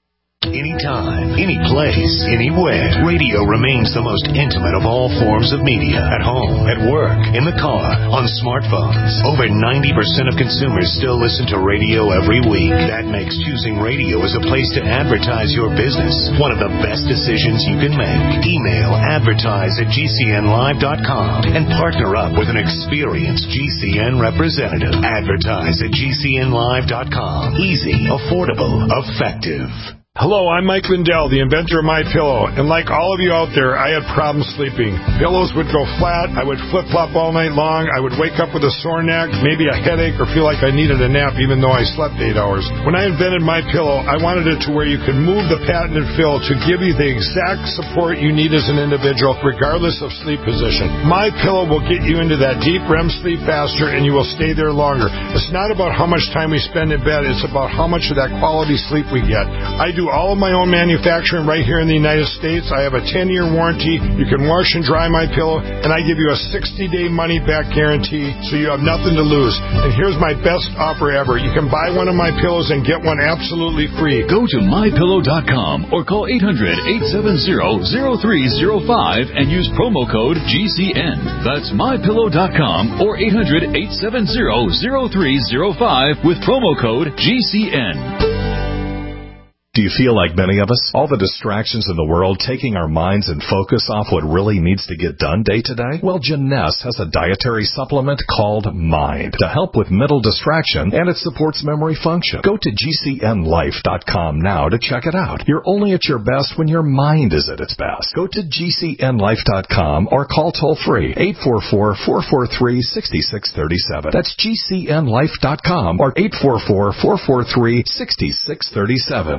Anytime, any place, anywhere. Radio remains the most intimate of all forms of media. At home, at work, in the car, on smartphones. Over ninety percent of consumers still listen to radio every week. That makes choosing radio as a place to advertise your business one of the best decisions you can make. Email advertise at G C N live dot com and partner up with an experienced G C N representative. Advertise at G C N live dot com. Easy, affordable, effective. Hello, I'm Mike Lindell, the inventor of MyPillow, and like all of you out there, I had problems sleeping. Pillows would go flat, I would flip-flop all night long, I would wake up with a sore neck, maybe a headache, or feel like I needed a nap even though I slept eight hours. When I invented MyPillow, I wanted it to where you could move the patented fill to give you the exact support you need as an individual, regardless of sleep position. MyPillow will get you into that deep R E M sleep faster, and you will stay there longer. It's not about how much time we spend in bed, it's about how much of that quality sleep we get. I do all of my own manufacturing right here in the United States. I have a ten-year warranty. You can wash and dry my pillow, and I give you a sixty-day money-back guarantee, so you have nothing to lose. And here's my best offer ever. You can buy one of my pillows and get one absolutely free. Go to my pillow dot com or call eight hundred, eight seven zero, zero three zero five and use promo code G C N. That's my pillow dot com or eight hundred, eight seven zero, zero three zero five with promo code G C N. Do you feel like many of us? All the distractions in the world taking our minds and focus off what really needs to get done day to day? Well, Jeunesse has a dietary supplement called Mind to help with mental distraction, and it supports memory function. Go to G C N life dot com now to check it out. You're only at your best when your mind is at its best. Go to G C N life dot com or call toll free eight four four, four four three, six six three seven. That's G C N life dot com or eight four four, four four three, six six three seven.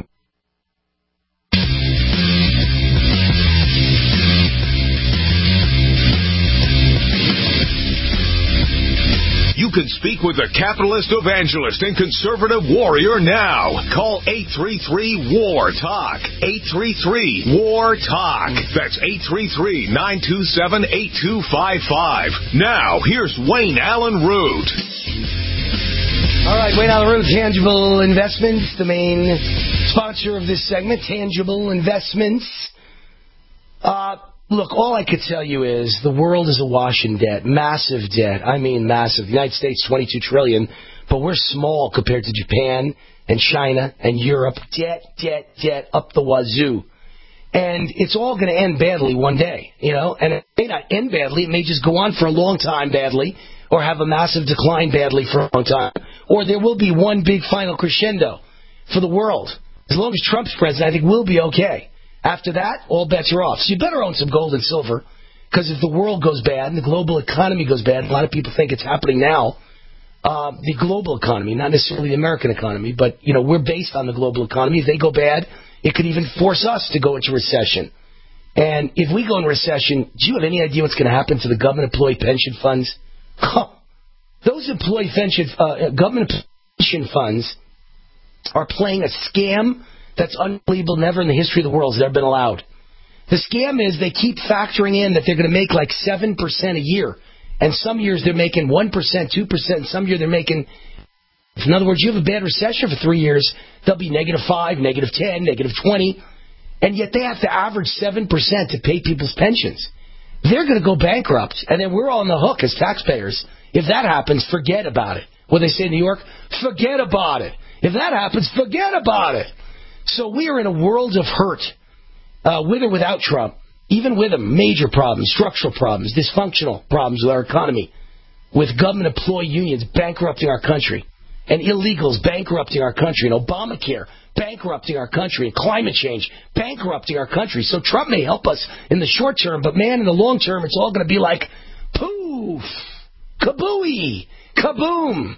You can speak with the capitalist evangelist and conservative warrior now. Call eight three three, W A R, TALK. eight three three, W A R, TALK. That's eight three three, nine two seven, eight two five five. Now, here's Wayne Allen Root. All right, Wayne Allen Root, Tangible Investments, the main sponsor of this segment, Tangible Investments. Uh... Look, all I could tell you is the world is awash in debt, massive debt. I mean massive. The United States, twenty-two trillion dollars, but we're small compared to Japan and China and Europe. Debt, debt, debt, up the wazoo. And it's all going to end badly one day, you know, and it may not end badly. It may just go on for a long time badly or have a massive decline badly for a long time. Or there will be one big final crescendo for the world. As long as Trump's president, I think we'll be okay. After that, all bets are off. So you better own some gold and silver, because if the world goes bad and the global economy goes bad, a lot of people think it's happening now, uh, the global economy, not necessarily the American economy, but, you know, we're based on the global economy. If they go bad, it could even force us to go into recession. And if we go in recession, do you have any idea what's going to happen to the government employee pension funds? Huh. Those employee pension, uh, government pension funds are playing a scam that's unbelievable. Never in the history of the world has ever been allowed. The scam is they keep factoring in that they're going to make like seven percent a year. And some years they're making one percent, two percent, and some year they're making... In other words, you have a bad recession for three years, they'll be negative five, negative ten, negative twenty, and yet they have to average seven percent to pay people's pensions. They're going to go bankrupt, and then we're on the hook as taxpayers. If that happens, forget about it. What they say in New York? Forget about it. If that happens, forget about it. So we are in a world of hurt, uh, with or without Trump. Even with him, major problems, structural problems, dysfunctional problems with our economy, with government employee unions bankrupting our country, and illegals bankrupting our country, and Obamacare bankrupting our country, and climate change bankrupting our country. So Trump may help us in the short term, but man, in the long term, it's all going to be like poof, kabooey, kaboom.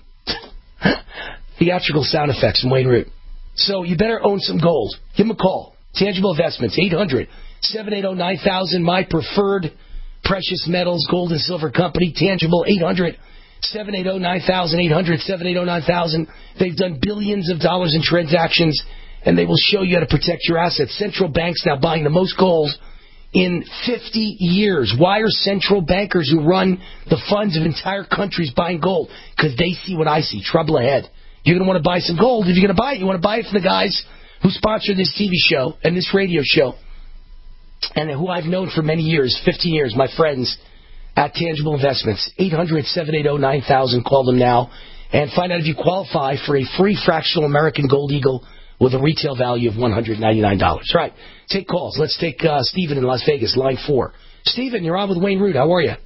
Theatrical sound effects from Wayne Root. So you better own some gold. Give them a call. Tangible Investments, eight hundred, seven eight zero, nine thousand, my preferred precious metals, gold and silver company. Tangible, eight hundred, seven eight zero, nine thousand, eight hundred, seven eight zero, nine thousand. They've done billions of dollars in transactions, and they will show you how to protect your assets. Central banks now buying the most gold in fifty years. Why are central bankers who run the funds of entire countries buying gold? Because they see what I see. Trouble ahead. You're going to want to buy some gold. If you're going to buy it, you want to buy it from the guys who sponsor this T V show and this radio show, and who I've known for many years, fifteen years, my friends at Tangible Investments. eight hundred, seven eight zero, nine thousand. Call them now and find out if you qualify for a free fractional American Gold Eagle with a retail value of one hundred ninety-nine dollars. All right, take calls. Let's take uh, Stephen in Las Vegas, line four. Stephen, you're on with Wayne Root. How are you?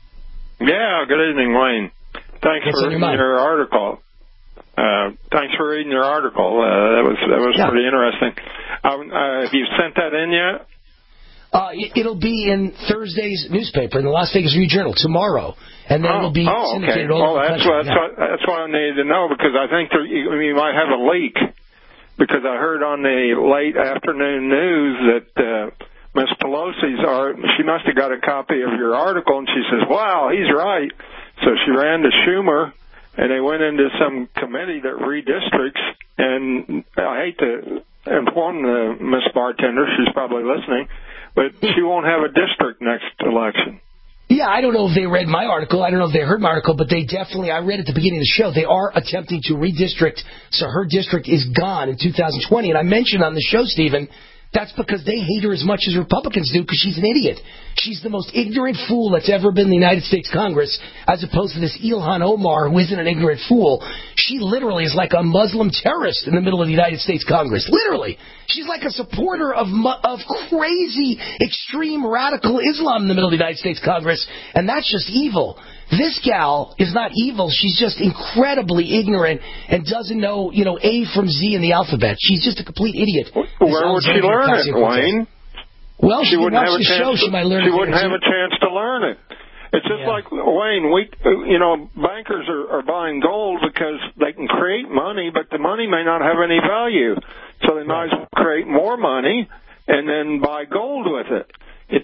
Yeah, good evening, Wayne. Thanks What's for on your reading mind? your article. Uh, thanks for reading your article. Uh, that was that was Yeah. pretty interesting. Um, uh, have you sent that in yet? Uh, it, it'll be in Thursday's newspaper, in the Las Vegas Review-Journal, tomorrow. And then oh, it'll be oh, okay. syndicated all Well, over the that's country. what, that's, Yeah. what, that's what I needed to know, because I think there, you, you might have a leak. Because I heard on the late afternoon news that uh, Miss Pelosi's art, she must have got a copy of your article, and she says, wow, he's right. So she ran to Schumer, and they went into some committee that redistricts, and I hate to inform the Miss Bartender, she's probably listening, but she won't have a district next election. Yeah, I don't know if they read my article. I don't know if they heard my article, but they definitely, I read at the beginning of the show, they are attempting to redistrict, so her district is gone in two thousand twenty. And I mentioned on the show, Stephen, that's because they hate her as much as Republicans do, because she's an idiot. She's the most ignorant fool that's ever been in the United States Congress, as opposed to this Ilhan Omar, who isn't an ignorant fool. She literally is like a Muslim terrorist in the middle of the United States Congress. Literally. She's like a supporter of of crazy, extreme, radical Islam in the middle of the United States Congress, and that's just evil. This gal is not evil. She's just incredibly ignorant and doesn't know, you know, A from Z in the alphabet. She's just a complete idiot. Where would she learn it, Wayne? Well, she, she wouldn't watch have a the chance. show. To, she might learn she it wouldn't there, have too. a chance to learn it. It's just Yeah. like, Wayne, we, you know, bankers are, are buying gold because they can create money, but the money may not have any value. So they might as well create more money and then buy gold with it. it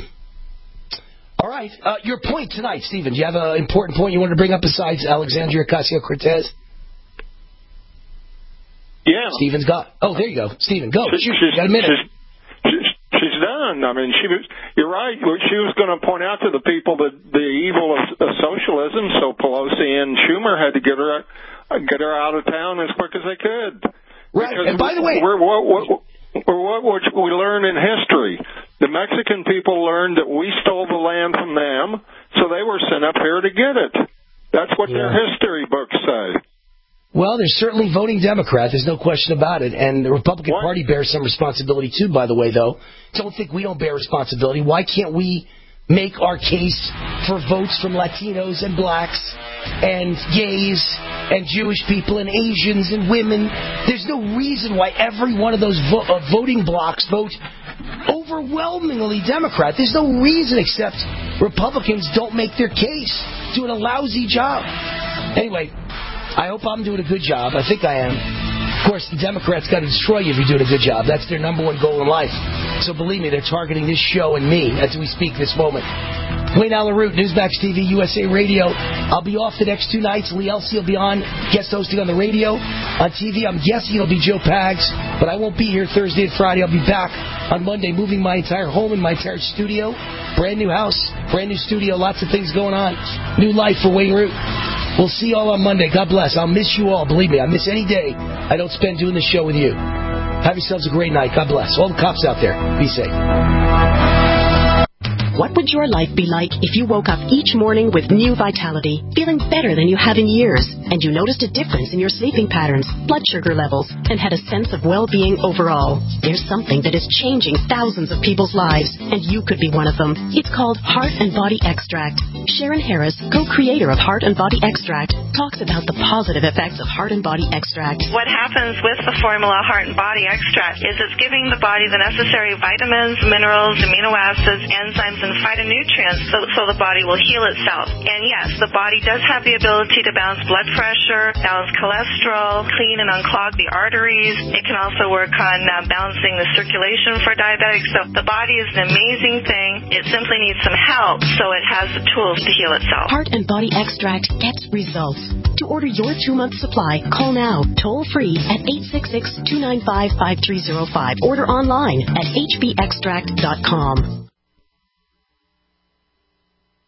All right. Uh, your point tonight, Stephen. Do you have an important point you want to bring up besides Alexandria Ocasio-Cortez? Yeah. Stephen's got... Oh, there you go. Stephen, go. She's, Shoot. she's, You got a minute. She's, she's, she's done. I mean, she was. You're right. She was going to point out to the people that the evil of, of socialism. So Pelosi and Schumer had to get her get her out of town as quick as they could. Right. Because And by the way, we're, what, what, what, what we learn in history, the Mexican people learned that we stole the land from them, so they were sent up here to get it. That's what Yeah. their history books say. well, they're certainly voting Democrat. There's no question about it. And the Republican What? Party bears some responsibility, too, by the way, though. Don't think we don't bear responsibility. Why can't we make our case for votes from Latinos and blacks and gays and Jewish people and Asians and women? There's no reason why every one of those vo- uh, voting blocks vote overwhelmingly Democrat. There's no reason except Republicans don't make their case, doing a lousy job. Anyway, I hope I'm doing a good job. I think I am. Of course, the Democrats got to destroy you if you're doing a good job. That's their number one goal in life. So believe me, they're targeting this show and me as we speak this moment. Wayne Allen Root, Newsmax T V, U S A Radio. I'll be off the next two nights. Lee Elsey will be on, guest hosting on the radio. On T V, I'm guessing it'll be Joe Pags, but I won't be here Thursday and Friday. I'll be back on Monday, moving my entire home and my entire studio. Brand new house, brand new studio, lots of things going on. New life for Wayne Root. We'll see you all on Monday. God bless. I'll miss you all. Believe me, I miss any day I don't spend doing this show with you. Have yourselves a great night. God bless. All the cops out there, be safe. What would your life be like if you woke up each morning with new vitality, feeling better than you have in years, and you noticed a difference in your sleeping patterns, blood sugar levels, and had a sense of well-being overall? There's something that is changing thousands of people's lives, and you could be one of them. It's called Heart and Body Extract. Sharon Harris, co-creator of Heart and Body Extract, talks about the positive effects of Heart and Body Extract. What happens with the formula Heart and Body Extract is it's giving the body the necessary vitamins, minerals, amino acids, enzymes, and phytonutrients so, so the body will heal itself. And yes, the body does have the ability to balance blood pressure, balance cholesterol, clean and unclog the arteries. It can also work on uh, balancing the circulation for diabetics. So the body is an amazing thing. It simply needs some help so it has the tools to heal itself. Heart and Body Extract gets results. To order your two-month supply, call now, toll-free at eight six six, two nine five, five three zero five. Order online at h b extract dot com.